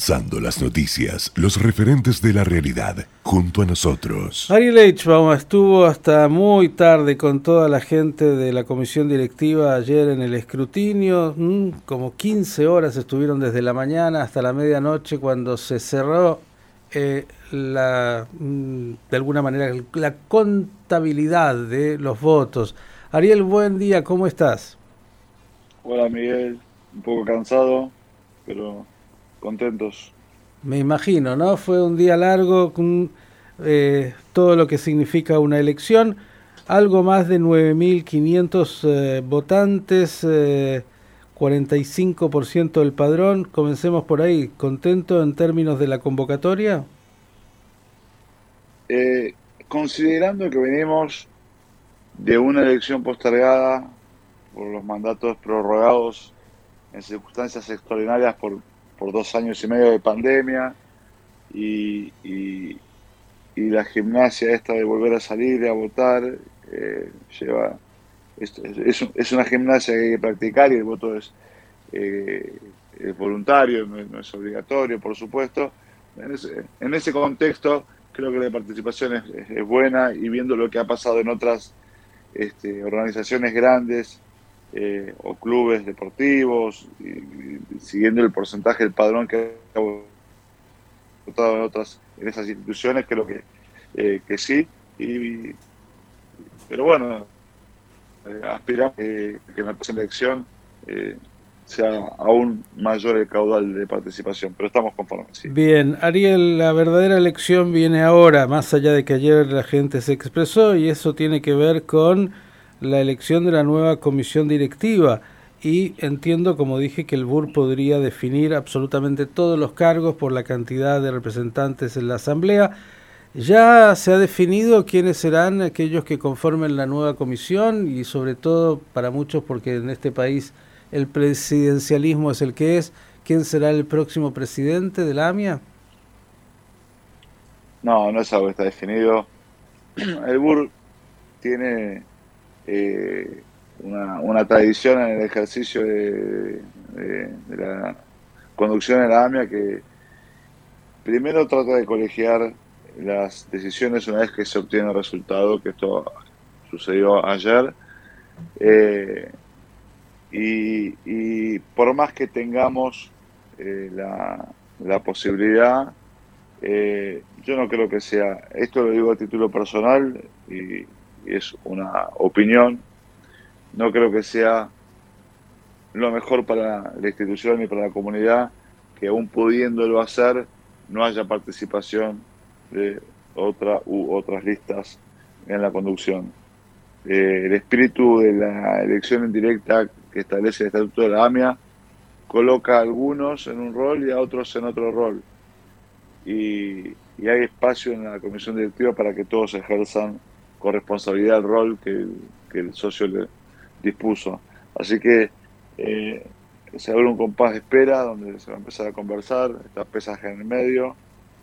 Avanzando las noticias, los referentes de la realidad, junto a nosotros. Ariel Eichbaum estuvo hasta muy tarde con toda la gente de la comisión directiva ayer en el escrutinio, como 15 horas estuvieron desde la mañana hasta la medianoche cuando se cerró de alguna manera la contabilidad de los votos. Ariel, buen día, ¿cómo estás? Hola Miguel, un poco cansado, pero contentos. Me imagino, ¿no? Fue un día largo con todo lo que significa una elección, algo más de 9.500 votantes, 45% del padrón. Comencemos por ahí. ¿Contento en términos de la convocatoria? Considerando que venimos de una elección postergada por los mandatos prorrogados en circunstancias extraordinarias por 2 años y medio de pandemia y la gimnasia esta de volver a salir a votar es una gimnasia que hay que practicar, y el voto es voluntario, no es obligatorio, por supuesto. En ese contexto creo que la participación es buena, y viendo lo que ha pasado en otras organizaciones grandes o clubes deportivos, y siguiendo el porcentaje del padrón que ha votado en esas instituciones, creo que sí, pero bueno, aspiramos que en la próxima elección sea aún mayor el caudal de participación, pero estamos conformes. Sí. Bien, Ariel, la verdadera elección viene ahora, más allá de que ayer la gente se expresó, y eso tiene que ver con la elección de la nueva comisión directiva, y entiendo, como dije, que el BUR podría definir absolutamente todos los cargos por la cantidad de representantes en la asamblea. ¿Ya se ha definido quiénes serán aquellos que conformen la nueva comisión? Y sobre todo, para muchos, porque en este país el presidencialismo es el que es, ¿quién será el próximo presidente de la AMIA? No es algo que está definido. El BUR tiene una tradición en el ejercicio de la conducción de la AMIA, que primero trata de colegiar las decisiones una vez que se obtiene el resultado, que esto sucedió ayer, y por más que tengamos la posibilidad, yo no creo que sea, esto lo digo a título personal y es una opinión, no creo que sea lo mejor para la institución ni para la comunidad que, aún pudiéndolo hacer, no haya participación de otras listas en la conducción. El espíritu de la elección indirecta que establece el Estatuto de la AMIA coloca a algunos en un rol y a otros en otro rol, y hay espacio en la comisión directiva para que todos ejerzan con responsabilidad el rol que el socio le dispuso. Así que se abre un compás de espera donde se va a empezar a conversar, está pesaje en el medio,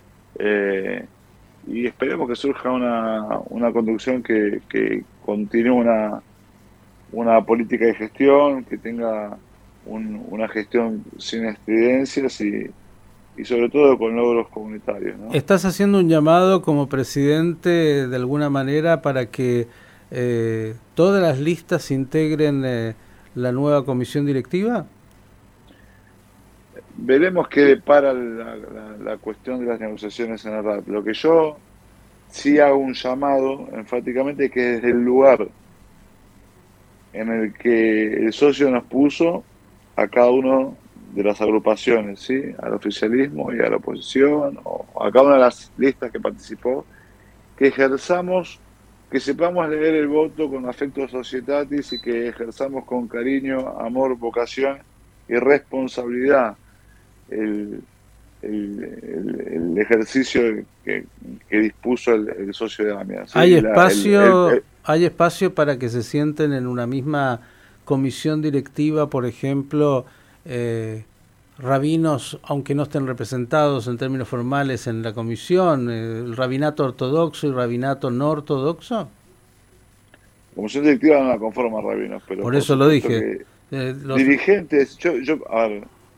y esperemos que surja una conducción que continúe una política de gestión, que tenga una gestión sin estridencias y sobre todo con logros comunitarios, ¿no? ¿Estás haciendo un llamado como presidente de alguna manera para que todas las listas integren la nueva comisión directiva? Veremos qué depara la cuestión de las negociaciones en el RAP. Lo que yo sí hago un llamado enfáticamente es que desde el lugar en el que el socio nos puso a cada uno de las agrupaciones, ¿sí?, al oficialismo y a la oposición, o a cada una de las listas que participó, que ejerzamos, que sepamos leer el voto con afecto societatis, y que ejerzamos con cariño, amor, vocación y responsabilidad el ejercicio que dispuso el socio de AMIA, ¿sí? ¿Hay espacio para que se sienten en una misma comisión directiva, por ejemplo, rabinos, aunque no estén representados en términos formales en la comisión, el rabinato ortodoxo y rabinato no ortodoxo? La comisión directiva no la conforma rabinos, pero por eso lo dije. Dirigentes, a ver,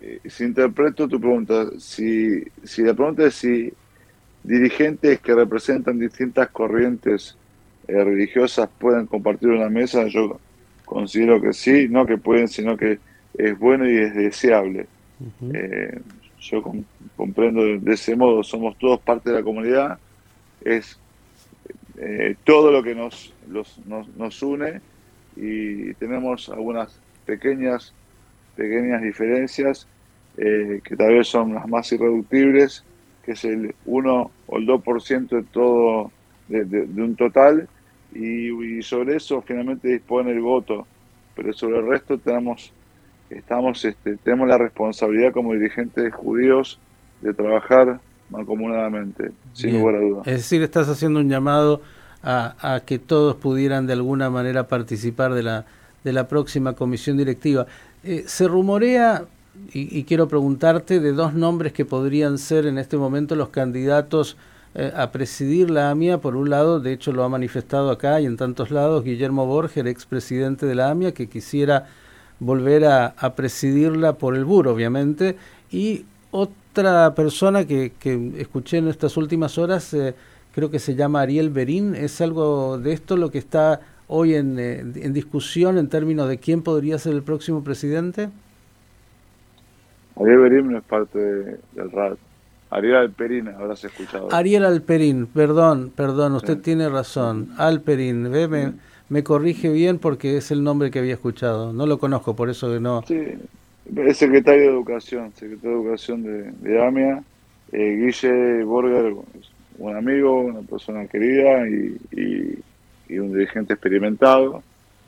si interpreto tu pregunta, si la pregunta es si dirigentes que representan distintas corrientes religiosas pueden compartir una mesa, yo considero que sí, no que pueden, sino que es bueno y es deseable. Ujú. Eh, yo comprendo de ese modo, somos todos parte de la comunidad, es todo lo que nos une, y tenemos algunas pequeñas diferencias que tal vez son las más irreductibles, que es el 1 o el 2% de todo, de un total, y sobre eso finalmente dispone el voto, pero sobre el resto tenemos la responsabilidad como dirigentes judíos de trabajar mancomunadamente, sin Bien. lugar a dudas. Es decir, estás haciendo un llamado a que todos pudieran de alguna manera participar de la próxima comisión directiva. Se rumorea, y quiero preguntarte, de dos nombres que podrían ser en este momento los candidatos a presidir la AMIA. Por un lado, de hecho lo ha manifestado acá y en tantos lados, Guillermo Borger, expresidente de la AMIA, que quisiera volver a presidirla por el BUR, obviamente, y otra persona que escuché en estas últimas horas, creo que se llama Ariel Berín. ¿Es algo de esto lo que está hoy en discusión en términos de quién podría ser el próximo presidente? Ariel Berim no es parte del RAD. Ariel Alperín, habrás escuchado. Ariel Alperín, perdón, usted Sí, tiene sí, razón. Alperín, sí. me corrige bien porque es el nombre que había escuchado. No lo conozco, por eso que no. Sí, es secretario de Educación de AMIA. Guille Borger es un amigo, una persona querida y un dirigente experimentado.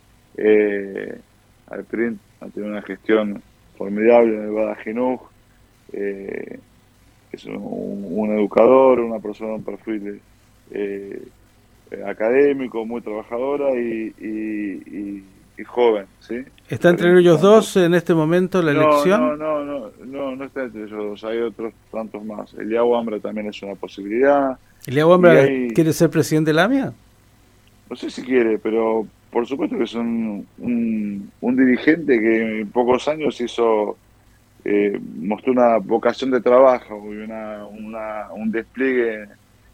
Alperín ha tenido una gestión formidable en el Bada Jinuj. Es un educador, una persona de un perfil académico, muy trabajadora y joven, ¿sí? ¿Está entre ellos Tanto. dos en este momento la elección? No está entre ellos dos, hay otros tantos más. Eliyahu Ambra también es una posibilidad, ¿Eliahu y Ambra hay, quiere ser presidente de la AMIA? no sé si quiere, pero por supuesto que es un dirigente que en pocos años mostró una vocación de trabajo y un despliegue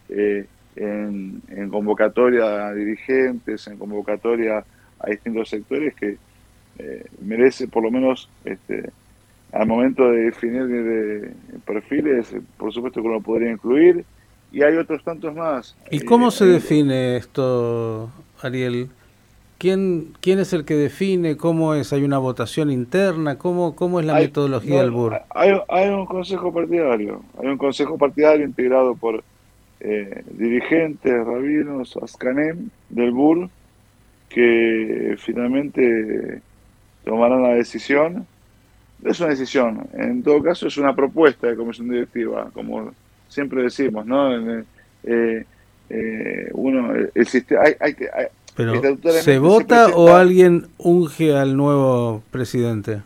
en convocatoria a dirigentes, en convocatoria a distintos sectores que merece, por lo menos al momento de definir perfiles, por supuesto que uno podría incluir, y hay otros tantos más. ¿Y cómo se define esto, Ariel? ¿Quién es el que define? ¿Cómo es? ¿Hay una votación interna? ¿Cómo es la Hay, metodología del no, BUR? hay un consejo partidario integrado por dirigentes, rabinos, Askanem del BUR, que finalmente tomarán la decisión. Es una decisión, en todo caso es una propuesta de comisión directiva, como siempre decimos, ¿no? El sistema, ¿Pero se estatutariamente se vota o presenta. alguien unge al nuevo presidente?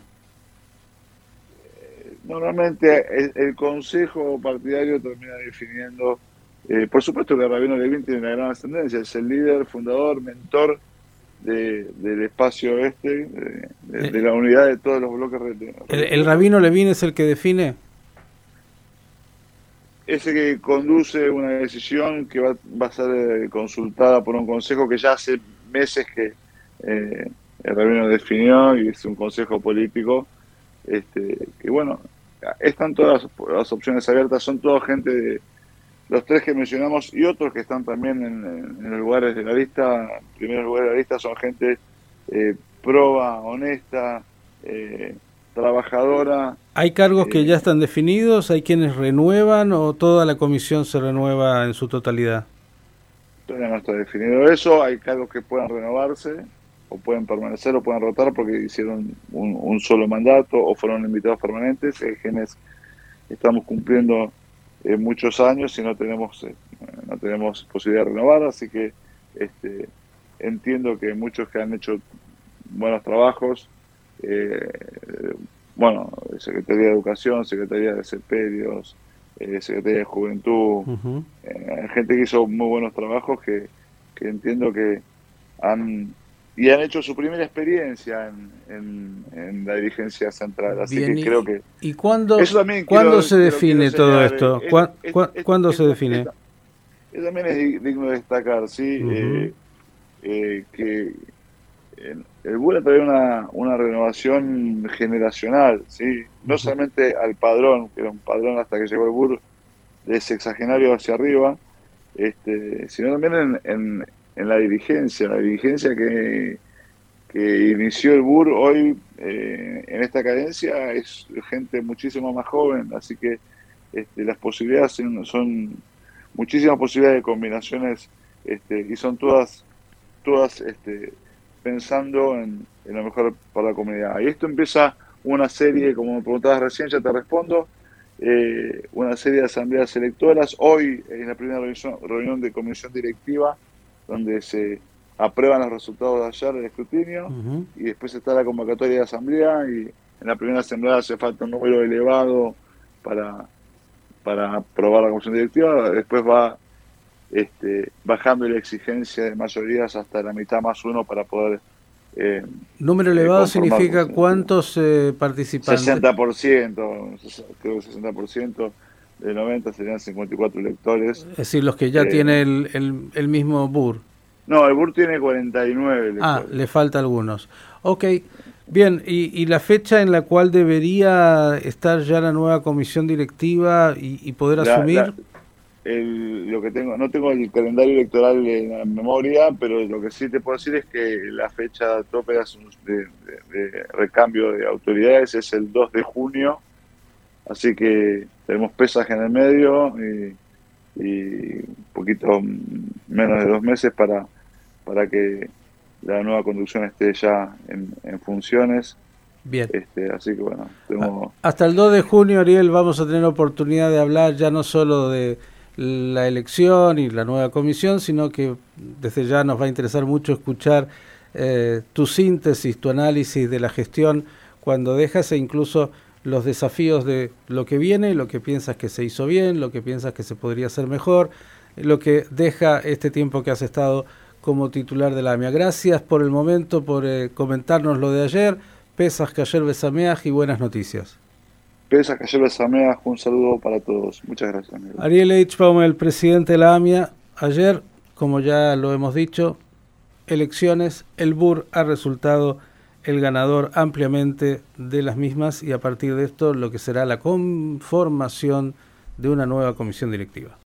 Normalmente el consejo partidario termina definiendo, por supuesto que Rabino Levin tiene una gran ascendencia, es el líder, fundador, mentor del espacio de la unidad de todos los bloques ¿El religiosos. rabino Levin es el que define? Ese que conduce una decisión que va a ser consultada por un consejo que ya hace meses que el rabino definió, y es un consejo político, que bueno, están todas las opciones abiertas, son toda gente de los tres que mencionamos y otros que están también en los lugares de la lista. Primeros lugares de la lista son gente proba, honesta, trabajadora. ¿Hay cargos que ya eh, están definidos? ¿Hay quienes renuevan o toda la comisión se renueva en su totalidad? Todavía no está definido eso, hay cargos que puedan renovarse o pueden permanecer o pueden rotar porque hicieron un solo mandato o fueron invitados permanentes. Hay quienes estamos cumpliendo muchos años y no tenemos posibilidad de renovar, así que entiendo que muchos que han hecho buenos trabajos, eh, bueno, Secretaría de Educación, Secretaría de Sepelios, Secretaría de Juventud, Uh-huh. gente que hizo muy buenos trabajos que entiendo que han y han hecho su primera experiencia en la dirigencia central. Así Bien, que creo que... ¿Y cuándo, eso también ¿cuándo se quiero define todo señalar, esto? ¿Cuándo se define? Eso también es digno de destacar, ¿sí? Que el BUR ha traído una renovación generacional, ¿sí? No solamente al padrón, que era un padrón hasta que llegó el BUR, de sexagenario hacia arriba, sino también en la dirigencia que inició el BUR hoy en esta cadencia es gente muchísimo más joven, así que las posibilidades son muchísimas posibilidades de combinaciones y son todas pensando en lo mejor para la comunidad. Y esto empieza una serie, como me preguntabas recién, ya te respondo, una serie de asambleas electoras. Hoy es la primera reunión de comisión directiva, donde se aprueban los resultados de ayer del escrutinio, y después está la convocatoria de asamblea, y en la primera asamblea hace falta un número elevado para aprobar la comisión directiva. Después va bajando la exigencia de mayorías hasta la mitad más uno para poder... ¿Número elevado significa cuántos participantes? 60%, creo que 60%, de 90 serían 54 electores. Es decir, los que ya tienen el mismo BUR. No, el BUR tiene 49 electores. Ah, le falta algunos. Ok, bien, y la fecha en la cual debería estar ya la nueva comisión directiva y poder asumir... Lo que tengo, no tengo el calendario electoral en la memoria, pero lo que sí te puedo decir es que la fecha tope de recambio de autoridades es el 2 de junio, así que tenemos pesaje en el medio y un poquito menos de 2 meses para que la nueva conducción esté ya en funciones. Bien. Así que bueno, hasta el 2 de junio, Ariel, vamos a tener oportunidad de hablar ya no solo de la elección y la nueva comisión, sino que desde ya nos va a interesar mucho escuchar tu síntesis, tu análisis de la gestión cuando dejas, e incluso los desafíos de lo que viene, lo que piensas que se hizo bien, lo que piensas que se podría hacer mejor, lo que deja este tiempo que has estado como titular de la AMIA. Gracias por el momento, por comentarnos lo de ayer. Pesas Cayer Besameaj y buenas noticias. Pesas Cayer Besameaj, un saludo para todos. Muchas gracias, amigo. Ariel Eichbaum, el presidente de la AMIA. Ayer, como ya lo hemos dicho, elecciones, el BUR ha resultado el ganador ampliamente de las mismas, y a partir de esto lo que será la conformación de una nueva comisión directiva.